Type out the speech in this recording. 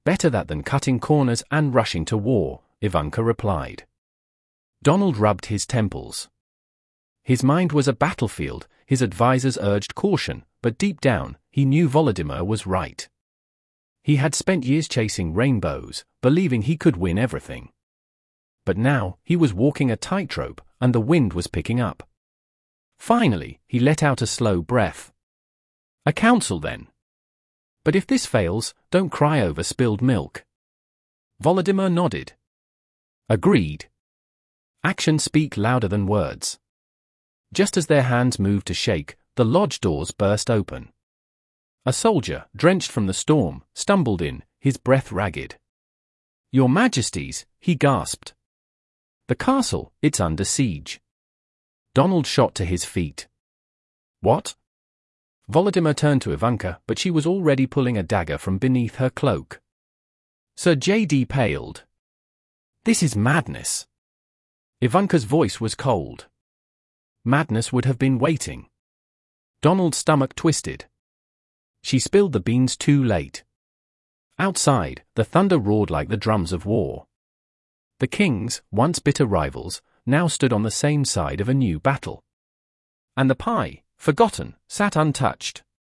Better that than cutting corners and rushing to war, Ivanka replied. Donald rubbed his temples. His mind was a battlefield. His advisors urged caution, but deep down, he knew Volodymyr was right. He had spent years chasing rainbows, believing he could win everything. But now, he was walking a tightrope, and the wind was picking up. Finally, he let out a slow breath. A council then. But if this fails, don't cry over spilled milk. Volodymyr nodded. Agreed. Actions speak louder than words. Just as their hands moved to shake, the lodge doors burst open. A soldier, drenched from the storm, stumbled in, his breath ragged. Your Majesties, he gasped. The castle, it's under siege. Donald shot to his feet. What? Volodymyr turned to Ivanka, but she was already pulling a dagger from beneath her cloak. Sir J.D. paled. This is madness. Ivanka's voice was cold. Madness would have been waiting. Donald's stomach twisted. She spilled the beans too late. Outside, the thunder roared like the drums of war. The kings, once bitter rivals, now stood on the same side of a new battle. And the pie, forgotten, sat untouched.